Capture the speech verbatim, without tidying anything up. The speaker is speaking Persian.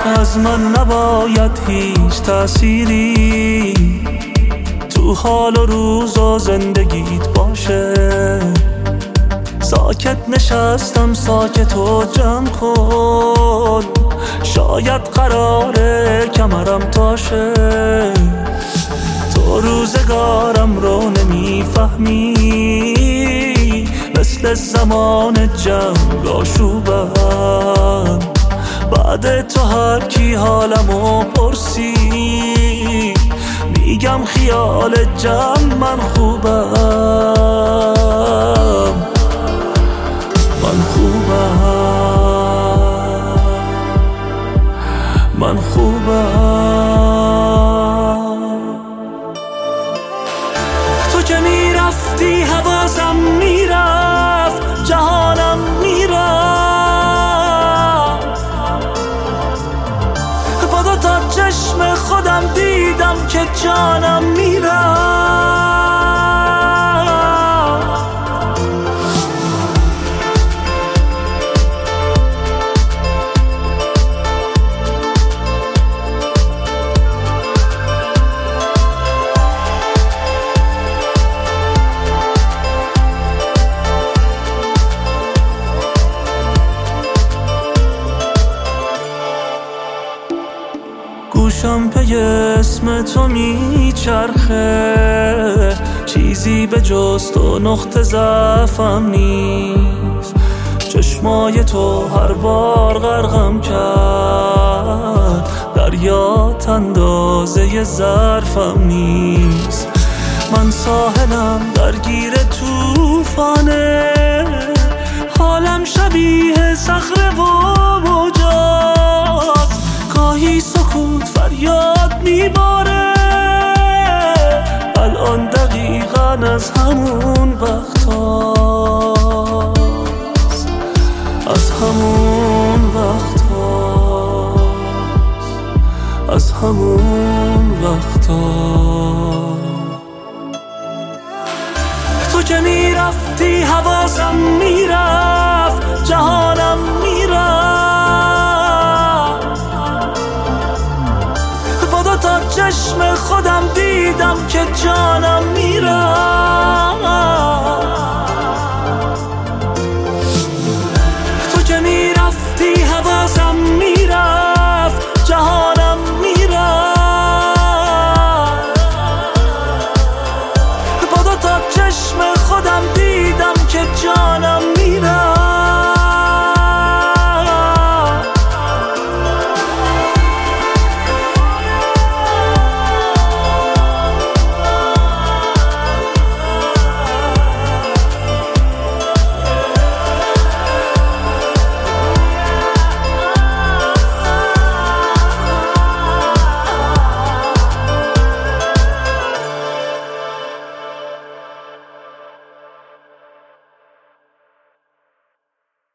از من نباید هیچ تأثیری تو حال و روز و زندگیت باشه. ساکت نشستم ساکت و جمع کن، شاید قراره کمرم تاشه. تو روزگارم رو نمیفهمی، مثل زمان جنگ آشوبم. بعد تو هر کی حالمو پرسی، میگم خیال جمع من خوبم، من خوبم، من خوبم. تو که میرفتی حواسم میرفت، جهانم میرفت. با دو تا چشم خودم دیدم که جانم میرفت. گوشم پی اسم تو میچرخه، چیزی به جز تو نقطه ضعفم نیست. چشمای تو هر بار غرقم کرد، دریات اندازه ظرفم نیست. من ساحلم درگیر توفانه، حالم شبیه صخره و موجات. گاهی سکوت فریاد میباره، الان دقیقاً از همون وقت هاست، از همون وقت هاست، از همون وقت هاست. تو که میرفتی حواسم میرفت، جهانم میرفت. با دو تا چشم خودم دیدم که جانم میرفت.